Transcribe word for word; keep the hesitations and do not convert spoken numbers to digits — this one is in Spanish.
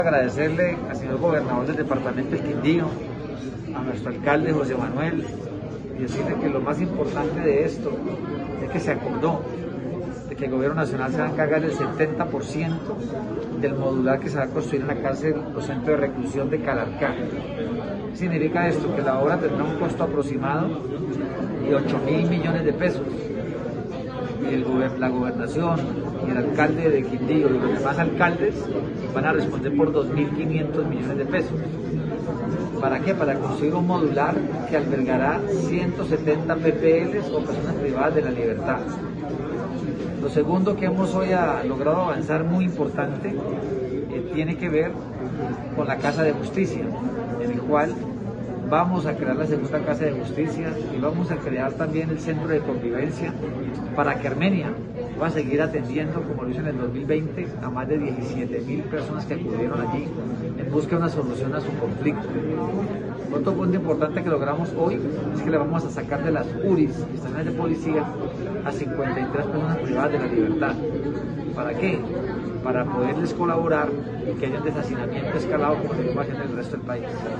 Agradecerle al señor gobernador del departamento del Quindío, a nuestro alcalde José Manuel, y decirle que lo más importante de esto es que se acordó de que el gobierno nacional se va a encargar del setenta por ciento del modular que se va a construir en la cárcel o centro de reclusión de Calarcá. ¿Qué significa esto? Que la obra tendrá un costo aproximado de ocho mil millones de pesos. Y el, la gobernación y el alcalde de Quindío y los demás alcaldes van a responder por dos mil quinientos millones de pesos. ¿Para qué? Para construir un modular que albergará ciento setenta P P Ls o personas privadas de la libertad. Lo segundo que hemos hoy a, logrado avanzar muy importante eh, tiene que ver con la Casa de Justicia, en el cual vamos a crear la segunda Casa de Justicia y vamos a crear también el Centro de Convivencia para que Armenia va a seguir atendiendo, como lo hizo en el dos mil veinte, a más de diecisiete mil personas que acudieron allí en busca de una solución a su conflicto. Otro punto importante que logramos hoy es que le vamos a sacar de las U R Is, estaciones de policía, a cincuenta y tres personas privadas de la libertad. ¿Para qué? Para poderles colaborar y que haya un deshacinamiento escalado como lo vimos en el resto del país.